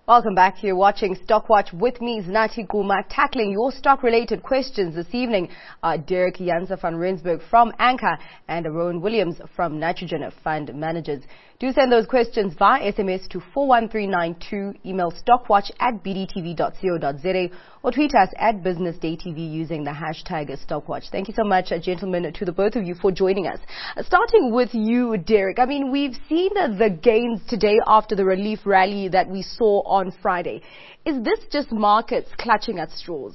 Welcome back. You're watching Stockwatch with me, Znati Kuma, tackling your stock-related questions this evening. Derek Janse van Rensburg from Anchor and Rowan Williams from Nitrogen Fund Managers. Do send those questions via SMS to 41392, email stockwatch@bdtv.co.za, or tweet us at BusinessDayTV using the hashtag Stockwatch. Thank you so much, gentlemen, to the both of you for joining us. Starting with you, Derek. I mean, we've seen the gains today after the relief rally that we saw on Friday. Is this just markets clutching at straws?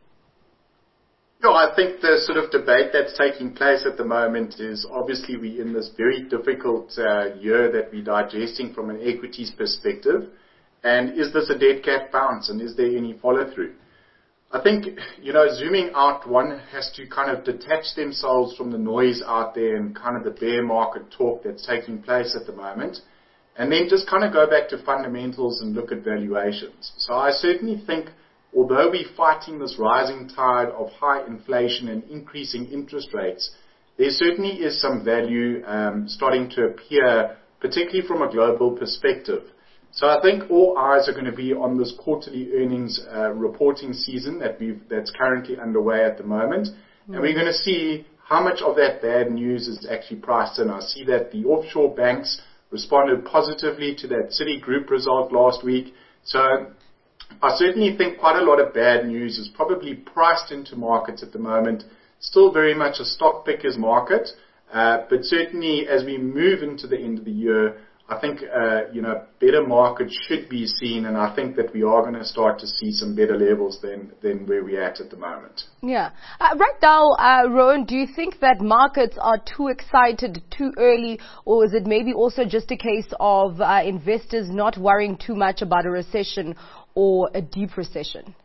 No, I think the sort of debate that's taking place at the moment is obviously we're in this very difficult year that we're digesting from an equities perspective. And is this a dead cat bounce, and is there any follow-through? I think, zooming out, one has to kind of detach themselves from the noise out there and kind of the bear market talk that's taking place at the moment, and then just kind of go back to fundamentals and look at valuations. So I certainly think, although we're fighting this rising tide of high inflation and increasing interest rates, there certainly is some value starting to appear, particularly from a global perspective. So I think all eyes are going to be on this quarterly earnings reporting season that's currently underway at the moment. And we're going to see how much of that bad news is actually priced in. I see that the offshore banks responded positively to that Citigroup result last week. So I certainly think quite a lot of bad news is probably priced into markets at the moment. Still very much a stock picker's market, but certainly as we move into the end of the year, I think better markets should be seen, and I think that we are going to start to see some better levels than where we're at the moment. Yeah. Right now, Rowan, do you think that markets are too excited too early, or is it maybe also just a case of investors not worrying too much about a recession or a deep recession?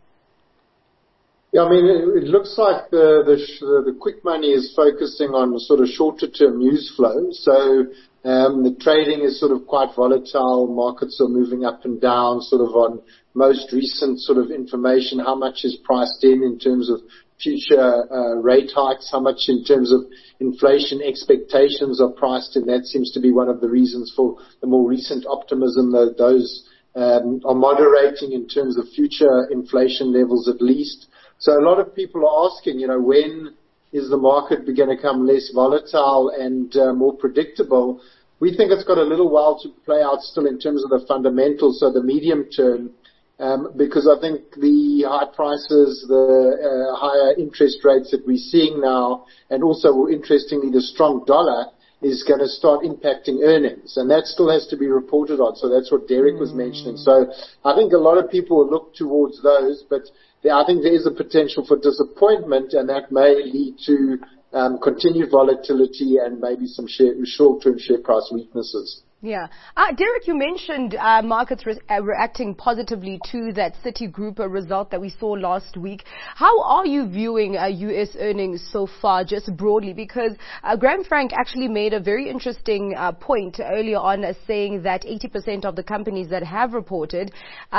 Yeah, I mean, it looks like the quick money is focusing on sort of shorter-term news flow. So the trading is sort of quite volatile. Markets are moving up and down sort of on most recent sort of information. How much is priced in terms of future rate hikes? How much in terms of inflation expectations are priced in? That seems to be one of the reasons for the more recent optimism that those are moderating in terms of future inflation levels at least. So a lot of people are asking, when is the market going to become less volatile and more predictable? We think it's got a little while to play out still in terms of the fundamentals, so the medium term, because I think the high prices, the higher interest rates that we're seeing now, and also, interestingly, the strong dollar is going to start impacting earnings, and that still has to be reported on. So that's what Derek was mentioning. So I think a lot of people will look towards those, but I think there is a potential for disappointment, and that may lead to continued volatility and maybe some short-term share price weaknesses. Yeah. Derek, you mentioned markets reacting positively to that Citigroup result that we saw last week. How are you viewing U.S. earnings so far, just broadly? Because Graham Frank actually made a very interesting point earlier on, saying that 80% of the companies that have reported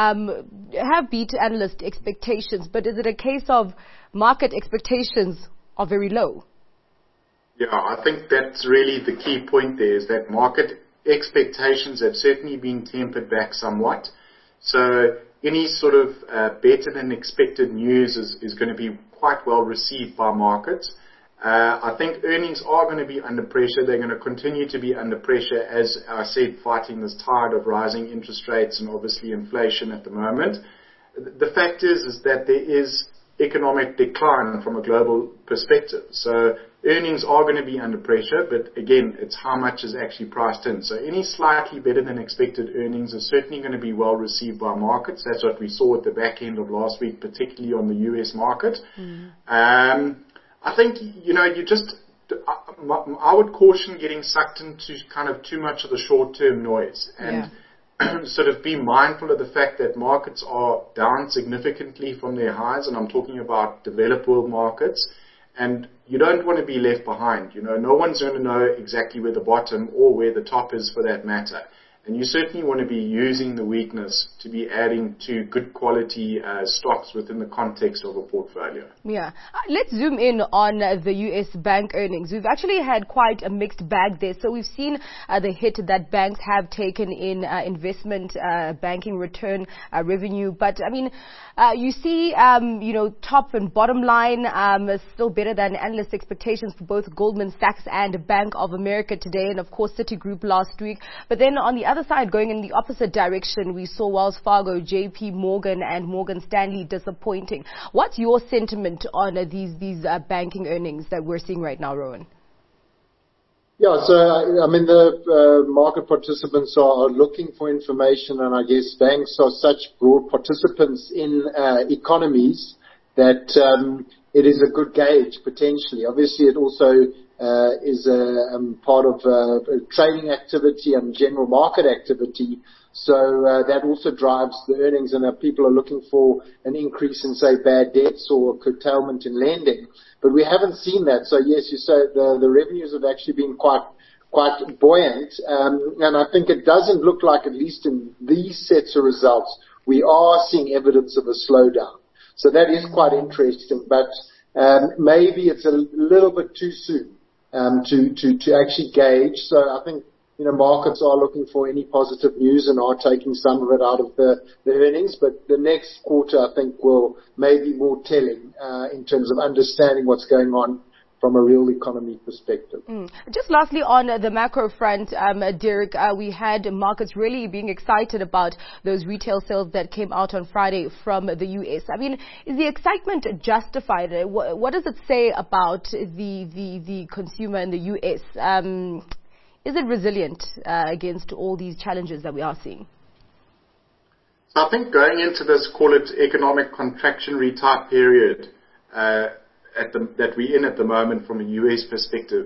have beat analyst expectations. But is it a case of market expectations are very low? Yeah, I think that's really the key point there, is that market expectations have certainly been tempered back somewhat. So any sort of better than expected news is going to be quite well received by markets. I think earnings are going to be under pressure. They're going to continue to be under pressure, as I said, fighting this tide of rising interest rates and obviously inflation at the moment. The fact is that there is economic decline from a global perspective. So earnings are going to be under pressure, but again, it's how much is actually priced in. So any slightly better than expected earnings are certainly going to be well received by markets. That's what we saw at the back end of last week, particularly on the US market. I think, I would caution getting sucked into kind of too much of the short-term noise, and sort of be mindful of the fact that markets are down significantly from their highs, and I'm talking about developed world markets, and you don't want to be left behind. No one's going to know exactly where the bottom or where the top is, for that matter. And you certainly want to be using the weakness to be adding to good quality stocks within the context of a portfolio. Yeah. Let's zoom in on the U.S. bank earnings. We've actually had quite a mixed bag there. So we've seen the hit that banks have taken in investment banking return revenue. But, I mean, you see, top and bottom line is still better than analyst expectations for both Goldman Sachs and Bank of America today, and, of course, Citigroup last week. But then on the other side, going in the opposite direction, we saw Wells Fargo, JP Morgan, and Morgan Stanley disappointing. What's your sentiment on these banking earnings that we're seeing right now, Rowan? Yeah, so I mean the market participants are looking for information, and I guess banks are such broad participants in economies that it is a good gauge potentially. Obviously, it also is a part of trading activity and general market activity. So that also drives the earnings, and people are looking for an increase in, say, bad debts or curtailment in lending. But we haven't seen that. So yes, you say the revenues have actually been quite buoyant, and I think it doesn't look like, at least in these sets of results, we are seeing evidence of a slowdown. So that is quite interesting, but maybe it's a little bit too soon to actually gauge. So I think markets are looking for any positive news and are taking some of it out of the earnings. But the next quarter, I think, will maybe more telling in terms of understanding what's going on from a real economy perspective. Just lastly on the macro front, Derek, we had markets really being excited about those retail sales that came out on Friday from the U.S. I mean, is the excitement justified? What does it say about the consumer in the U.S.? Is it resilient against all these challenges that we are seeing? So I think going into this, call it economic contractionary type period, that we're in at the moment from a U.S. perspective,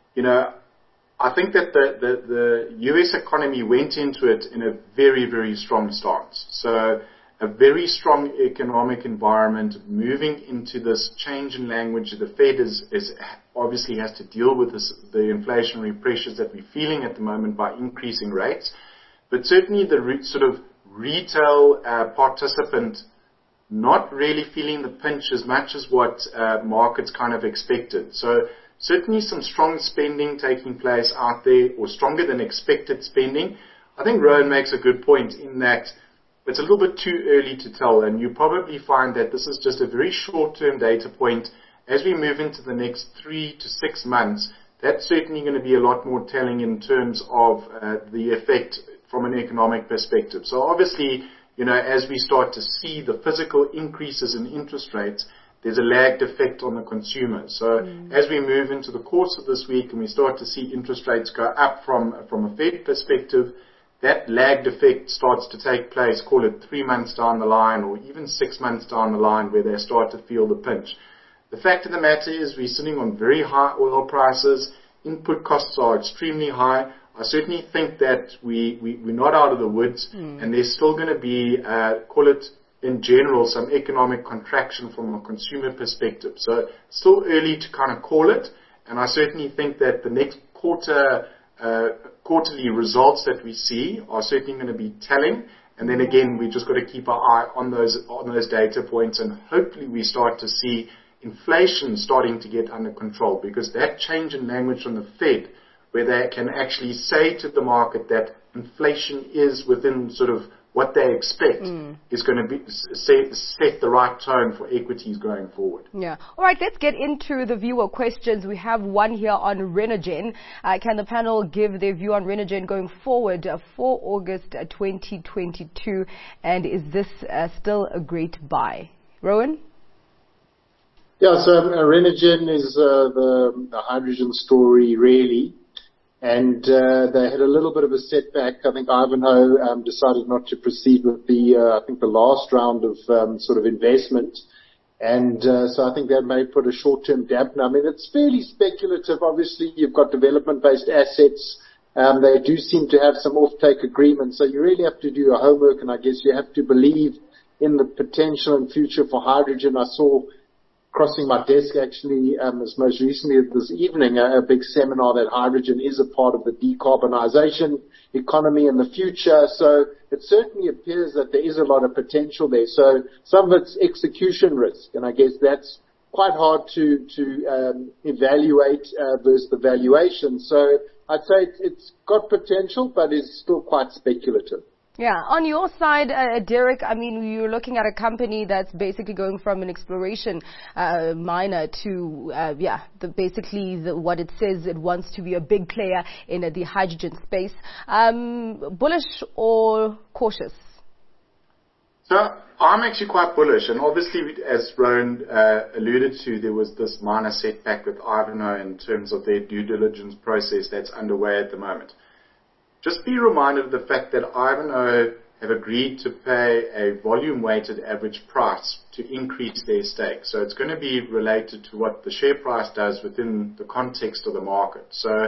I think that the U.S. economy went into it in a very, very strong stance. So a very strong economic environment moving into this change in language. The Fed is obviously has to deal with the inflationary pressures that we're feeling at the moment by increasing rates. But certainly the sort of retail participant not really feeling the pinch as much as what markets kind of expected. So certainly some strong spending taking place out there, or stronger than expected spending. I think Rowan makes a good point in that it's a little bit too early to tell, and you probably find that this is just a very short-term data point. As we move into the next 3 to 6 months, that's certainly going to be a lot more telling in terms of the effect from an economic perspective. So obviously, as we start to see the physical increases in interest rates, there's a lagged effect on the consumer. So as we move into the course of this week and we start to see interest rates go up from a Fed perspective, that lagged effect starts to take place, call it 3 months down the line or even 6 months down the line, where they start to feel the pinch. The fact of the matter is we're sitting on very high oil prices. Input costs are extremely high. I certainly think that we're not out of the woods, and there's still going to be, call it in general, some economic contraction from a consumer perspective. So still early to kind of call it, and I certainly think that the next quarterly results that we see are certainly going to be telling. And then again, we just got to keep our eye on those data points, and hopefully we start to see inflation starting to get under control, because that change in language from the Fed, where they can actually say to the market that inflation is within sort of what they expect, is going to be set the right tone for equities going forward. Yeah. All right, let's get into the viewer questions. We have one here on Renergen. Can the panel give their view on Renergen going forward for August 2022? And is this still a great buy? Rowan? Yeah, so Renergen is the hydrogen story, really. And they had a little bit of a setback. I think Ivanhoe decided not to proceed with the last round of sort of investment. And so I think that may put a short-term dampener. I mean, it's fairly speculative. Obviously, you've got development-based assets. They do seem to have some off-take agreements. So you really have to do your homework, and I guess you have to believe in the potential and future for hydrogen. I saw crossing my desk actually, as most recently this evening, a big seminar that hydrogen is a part of the decarbonization economy in the future. So it certainly appears that there is a lot of potential there. So some of it's execution risk, and I guess that's quite hard to evaluate versus the valuation. So I'd say it's got potential, but it's still quite speculative. Yeah. On your side, Derek, I mean, you're looking at a company that's basically going from an exploration miner to, what it says it wants to be a big player in the hydrogen space. Bullish or cautious? So I'm actually quite bullish, and obviously, as Rowan alluded to, there was this minor setback with Ivanhoe in terms of their due diligence process that's underway at the moment. Just be reminded of the fact that Ivanhoe have agreed to pay a volume-weighted average price to increase their stake. So it's going to be related to what the share price does within the context of the market. So,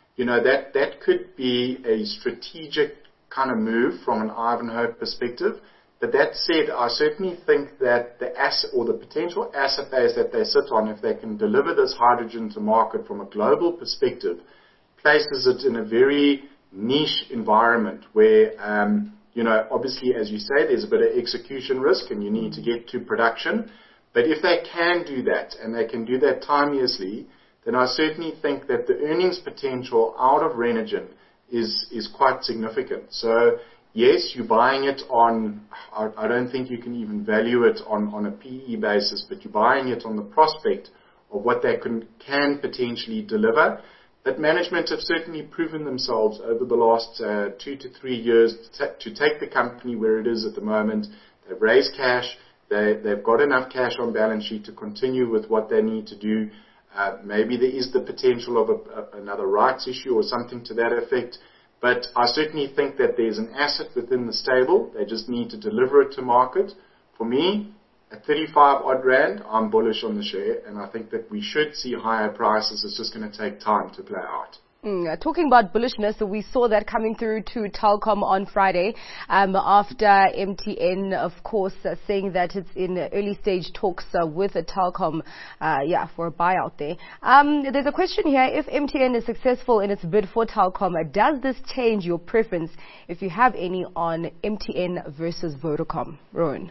that could be a strategic kind of move from an Ivanhoe perspective. But that said, I certainly think that the asset or the potential asset base that they sit on, if they can deliver this hydrogen to market from a global perspective, places it in a very niche environment where, obviously, as you say, there's a bit of execution risk and you need to get to production. But if they can do that, and they can do that timeously, then I certainly think that the earnings potential out of Renergen is quite significant. So, yes, you're buying it on, I don't think you can even value it on a PE basis, but you're buying it on the prospect of what they can potentially deliver. But management have certainly proven themselves over the last 2 to 3 years to take the company where it is at the moment. They've raised cash. They've got enough cash on balance sheet to continue with what they need to do. Maybe there is the potential of another rights issue or something to that effect. But I certainly think that there's an asset within the stable. They just need to deliver it to market. For me, at 35 odd rand, I'm bullish on the share, and I think that we should see higher prices. It's just going to take time to play out. Talking about bullishness, so we saw that coming through to Telkom on Friday after MTN, of course, saying that it's in early stage talks with Telkom for a buyout there. There's a question here. If MTN is successful in its bid for Telkom, does this change your preference, if you have any, on MTN versus Vodacom? Rowan?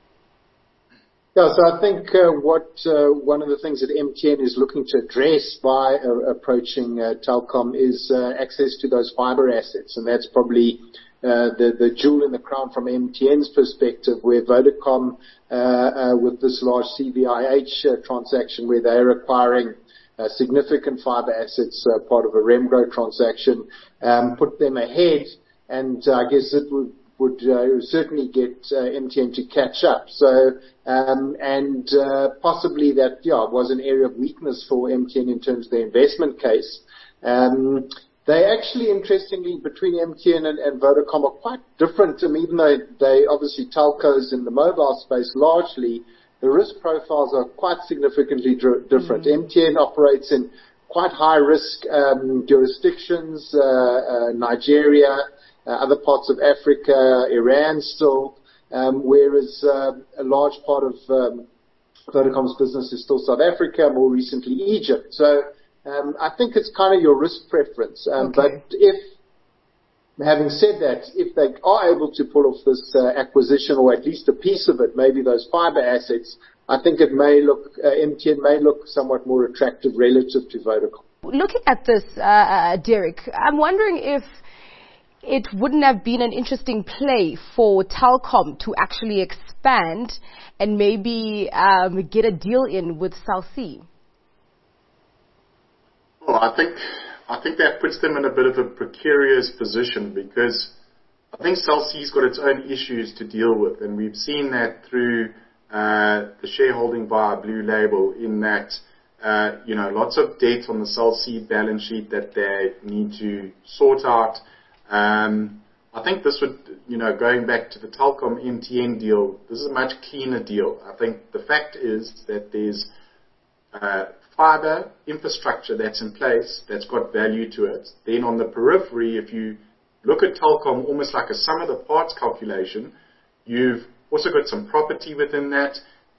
Yeah, so I think one of the things that MTN is looking to address by approaching Telkom is access to those fiber assets, and that's probably the jewel in the crown from MTN's perspective, where Vodacom, with this large CVIH transaction, where they're acquiring significant fiber assets, part of a Remgro transaction, put them ahead, and I guess it would certainly get MTN to catch up. So, possibly that, was an area of weakness for MTN in terms of their investment case. They actually, interestingly, between MTN and Vodacom are quite different. Even though they obviously telcos in the mobile space largely, the risk profiles are quite significantly different. MTN operates in quite high risk jurisdictions, Nigeria, other parts of Africa, Iran still, whereas a large part of Vodacom's business is still South Africa, more recently Egypt. So I think it's kind of your risk preference. But having said that, if they are able to pull off this acquisition, or at least a piece of it, maybe those fiber assets, I think it may look, MTN may look somewhat more attractive relative to Vodacom. Looking at this, Derek, I'm wondering if it wouldn't have been an interesting play for Telkom to actually expand and maybe get a deal in with Cell C. Well, I think that puts them in a bit of a precarious position, because I think Cell C's got its own issues to deal with, and we've seen that through the shareholding via Blue Label, in that lots of debt on the Cell C balance sheet that they need to sort out. I think this would, going back to the Telkom MTN deal, this is a much cleaner deal. I think the fact is that there's fiber infrastructure that's in place that's got value to it. Then on the periphery, if you look at Telkom almost like a sum of the parts calculation, you've also got some property within that.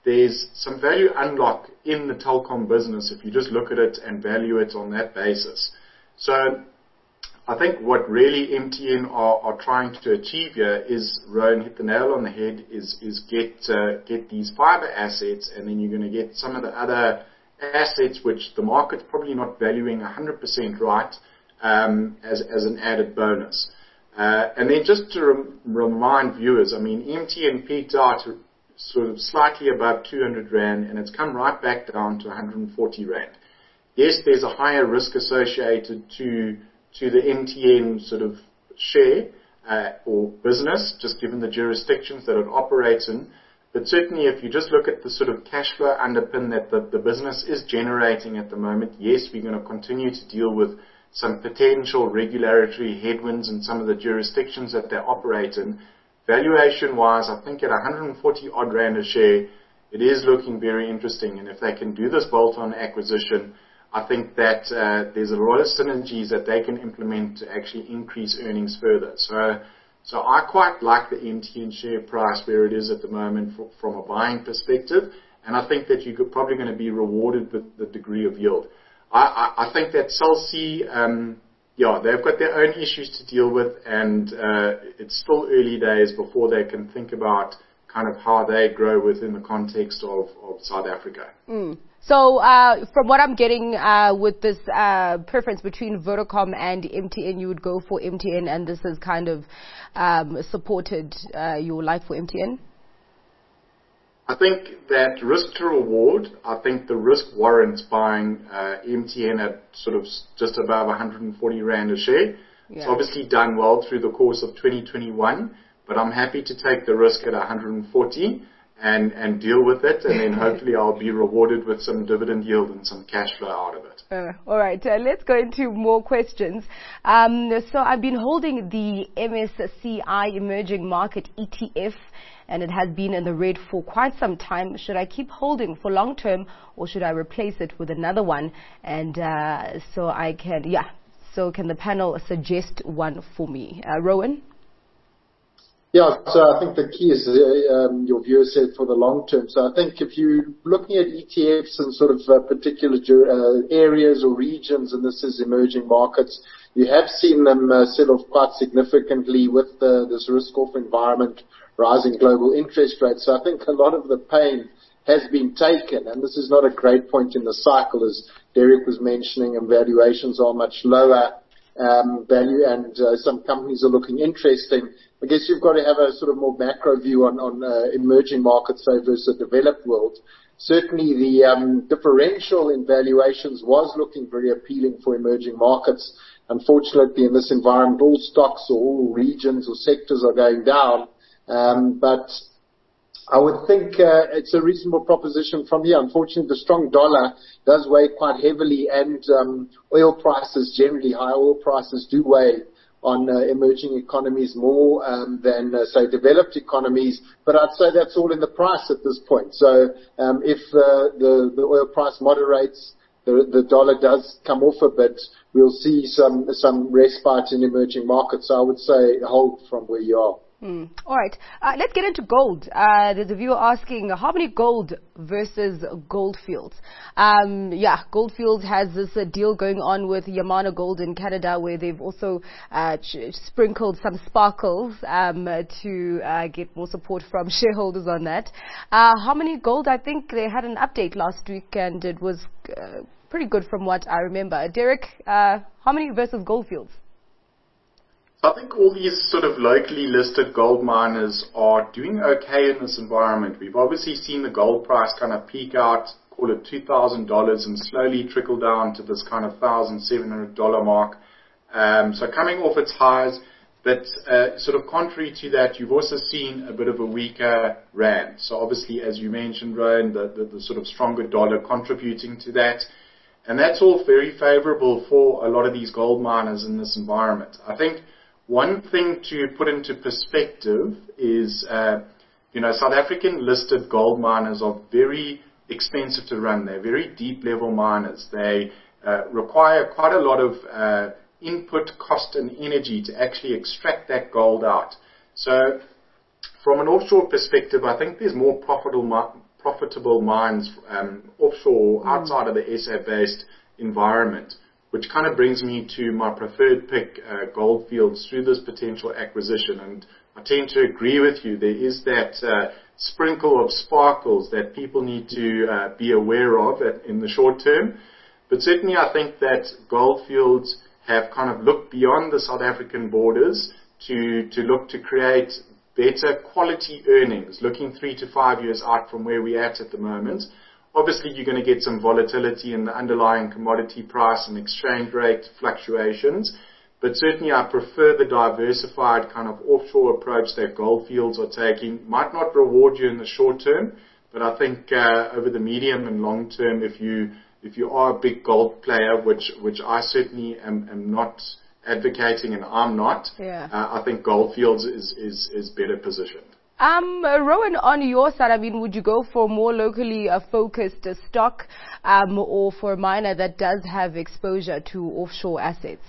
there's some value unlock in the telecom business if you just look at it and value it on that basis. So I think what really MTN are trying to achieve here is, Rowan hit the nail on the head, is get these fiber assets, and then you're going to get some of the other assets which the market's probably not valuing 100% right, as an added bonus. And then just to remind viewers, I mean, MTN peaked out sort of slightly above 200 Rand, and it's come right back down to 140 Rand. Yes, there's a higher risk associated to the MTN sort of share or business, just given the jurisdictions that it operates in. But certainly if you just look at the sort of cash flow underpin that the business is generating at the moment, yes, we're going to continue to deal with some potential regulatory headwinds in some of the jurisdictions that they operate in. Valuation-wise, I think at 140 odd Rand a share, it is looking very interesting. And if they can do this bolt-on acquisition, I think that there's a lot of synergies that they can implement to actually increase earnings further. So I quite like the MTN share price where it is at the moment from a buying perspective, and I think that you're probably going to be rewarded with the degree of yield. I think that Cell C, they've got their own issues to deal with, and it's still early days before they can think about kind of how they grow within the context of South Africa. So from what I'm getting with this preference between Vodacom and MTN, you would go for MTN, and this has kind of supported your life for MTN? I think that risk to reward, I think the risk warrants buying MTN at sort of just above 140 Rand a share. Yeah. It's obviously done well through the course of 2021, but I'm happy to take the risk at 140 and deal with it, and then hopefully I'll be rewarded with some dividend yield and some cash flow out of it. All right, let's go into more questions. So I've been holding the MSCI Emerging Market ETF, and it has been in the red for quite some time. Should I keep holding for long term, or should I replace it with another one? And so can the panel suggest one for me? Rowan? Yeah, so I think the key is your viewer said for the long term. So I think if you're looking at ETFs and sort of particular areas or regions, and this is emerging markets, you have seen them sell off quite significantly with this risk-off environment, rising global interest rates. So I think a lot of the pain has been taken, and this is not a great point in the cycle, as Derek was mentioning, and valuations are much lower value, and some companies are looking interesting. I guess you've got to have a sort of more macro view on emerging markets versus the developed world. Certainly the differential in valuations was looking very appealing for emerging markets. Unfortunately, in this environment, all stocks or all regions or sectors are going down. But I would think it's a reasonable proposition from here. Unfortunately, the strong dollar does weigh quite heavily, and oil prices, generally high oil prices, do weigh on emerging economies more than, say, developed economies. But I'd say that's all in the price at this point. So if the oil price moderates, the dollar does come off a bit, we'll see some respite in emerging markets. So I would say hold from where you are. All right. Let's get into gold. There's a viewer asking, how many gold versus Gold Fields? Gold Fields has this deal going on with Yamana Gold in Canada, where they've also sprinkled some sparkles to get more support from shareholders on that. How many gold? I think they had an update last week, and it was pretty good from what I remember. Derek, how many versus Gold Fields? I think all these sort of locally listed gold miners are doing okay in this environment. We've obviously seen the gold price kind of peak out, call it $2,000, and slowly trickle down to this kind of $1,700 mark. So coming off its highs, but sort of contrary to that, you've also seen a bit of a weaker rand. So obviously, as you mentioned, Rowan, the sort of stronger dollar contributing to that. And that's all very favorable for a lot of these gold miners in this environment. I think one thing to put into perspective is, South African listed gold miners are very expensive to run. They're very deep level miners. They require quite a lot of input cost and energy to actually extract that gold out. So from an offshore perspective, I think there's more profitable mines offshore, outside of the SA-based environment, which kind of brings me to my preferred pick, Gold Fields, through this potential acquisition. And I tend to agree with you. There is that sprinkle of sparkles that people need to be aware of in the short term. But certainly I think that Gold Fields have kind of looked beyond the South African borders to look to create better quality earnings, looking 3 to 5 years out from where we're at the moment. Obviously, you're going to get some volatility in the underlying commodity price and exchange rate fluctuations, but certainly I prefer the diversified kind of offshore approach that Gold Fields are taking. Might not reward you in the short term, but I think over the medium and long term, if you are a big gold player, which I certainly am not advocating, and I'm not, I think Gold Fields is better positioned. Rowan, on your side, I mean, would you go for more locally focused stock or for a miner that does have exposure to offshore assets?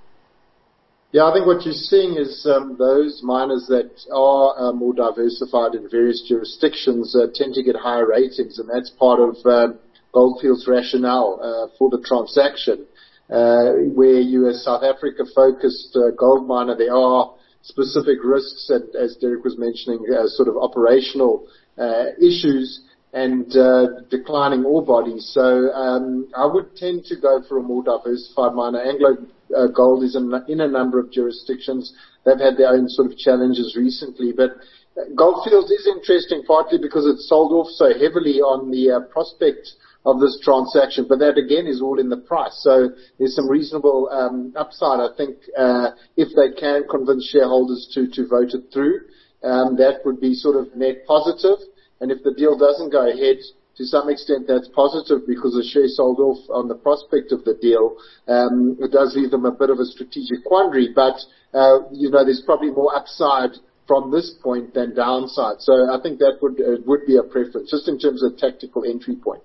Yeah, I think what you're seeing is those miners that are more diversified in various jurisdictions tend to get higher ratings, and that's part of Gold Fields' rationale for the transaction. Where you're a South Africa-focused gold miner, there are specific risks, and as Derek was mentioning, sort of operational issues and declining ore bodies. So I would tend to go for a more diversified miner. Anglo Gold is in a number of jurisdictions. They've had their own sort of challenges recently, but Gold Fields is interesting partly because it's sold off so heavily on the prospect of this transaction, but that again is all in the price. So there's some reasonable upside, I think, if they can convince shareholders to vote it through. That would be sort of net positive. And if the deal doesn't go ahead, to some extent that's positive because the share sold off on the prospect of the deal. It does leave them a bit of a strategic quandary, but there's probably more upside from this point than downside. So I think that would be a preference, just in terms of tactical entry point.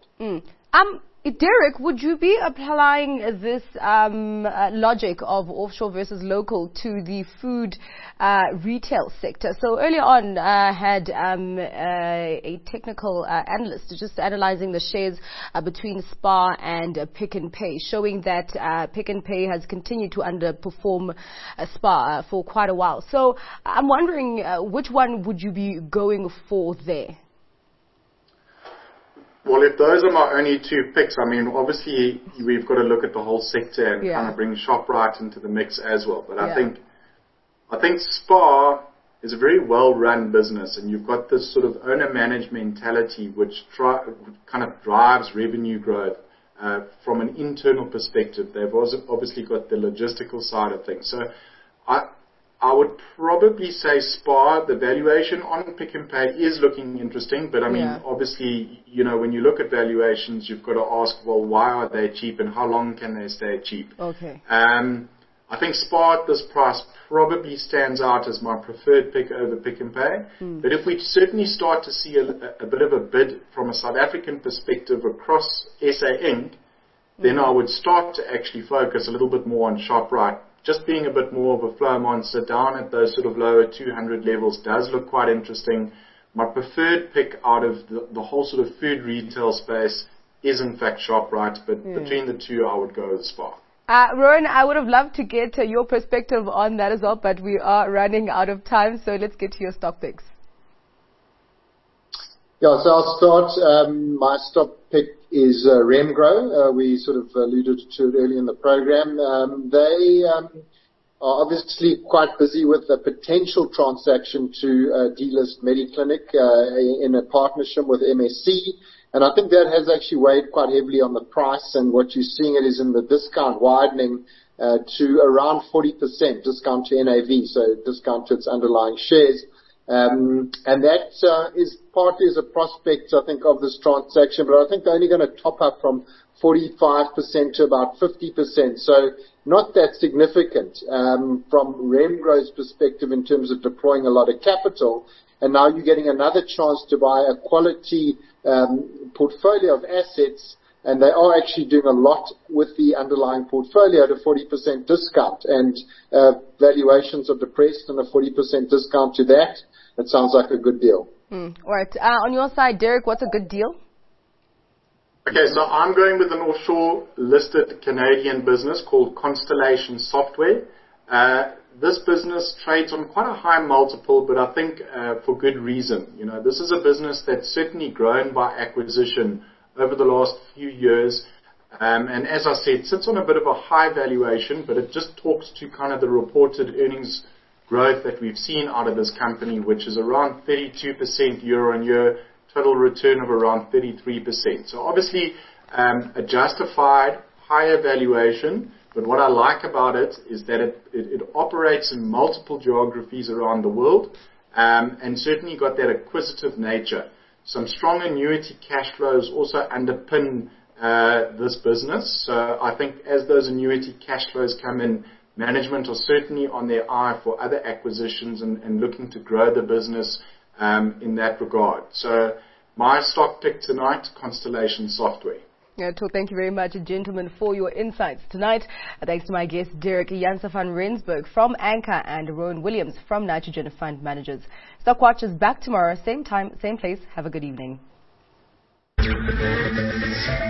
Derek, would you be applying this logic of offshore versus local to the food retail sector? So earlier on, I had a technical analyst just analyzing the shares between SPAR and Pick n Pay, showing that Pick n Pay has continued to underperform SPAR for quite a while. So I'm wondering, which one would you be going for there? Well, if those are my only two picks, I mean, obviously we've got to look at the whole sector and kind of bring Shoprite into the mix as well. But I think SPAR is a very well-run business, and you've got this sort of owner-managed mentality which kind of drives revenue growth from an internal perspective. They've also obviously got the logistical side of things. So I would probably say SPAR. The valuation on Pick n Pay is looking interesting, but I mean, obviously, when you look at valuations, you've got to ask, well, why are they cheap and how long can they stay cheap? Okay. I think SPAR at this price probably stands out as my preferred pick over Pick n Pay. But if we certainly start to see a bit of a bid from a South African perspective across SA Inc., then I would start to actually focus a little bit more on Shoprite. Just being a bit more of a flow monster down at those sort of lower 200 levels does look quite interesting. My preferred pick out of the whole sort of food retail space is in fact Shoprite, but between the two I would go with SPAR. Rowan, I would have loved to get your perspective on that as well, but we are running out of time, so let's get to your stock picks. Yeah, so I'll start. My stock pick is Remgro. We sort of alluded to it earlier in the program. They are obviously quite busy with a potential transaction to delist Mediclinic in a partnership with MSC. And I think that has actually weighed quite heavily on the price, and what you're seeing it is in the discount widening to around 40% discount to NAV, so discount to its underlying shares. And that is partly as a prospect, I think, of this transaction, but I think they're only going to top up from 45% to about 50%, so not that significant from Remgro's perspective in terms of deploying a lot of capital. And now you're getting another chance to buy a quality portfolio of assets, and they are actually doing a lot with the underlying portfolio at a 40% discount, and valuations are depressed, and a 40% discount to that, it sounds like a good deal. All right. On your side, Derek, what's a good deal? Okay, so I'm going with an offshore listed Canadian business called Constellation Software. This business trades on quite a high multiple, but I think for good reason. You know, this is a business that's certainly grown by acquisition over the last few years. And as I said, sits on a bit of a high valuation, but it just talks to kind of the reported earnings growth that we've seen out of this company, which is around 32% year on year, total return of around 33%. So obviously a justified higher valuation, but what I like about it is that it operates in multiple geographies around the world, and certainly got that acquisitive nature. Some strong annuity cash flows also underpin this business. So I think as those annuity cash flows come in, management are certainly on their eye for other acquisitions and looking to grow the business in that regard. So my stock pick tonight, Constellation Software. Thank you very much, gentlemen, for your insights tonight. Thanks to my guest, Derek Janse van Rensburg from Anchor and Rowan Williams from Nitrogen Fund Managers. Stockwatch is back tomorrow, same time, same place. Have a good evening.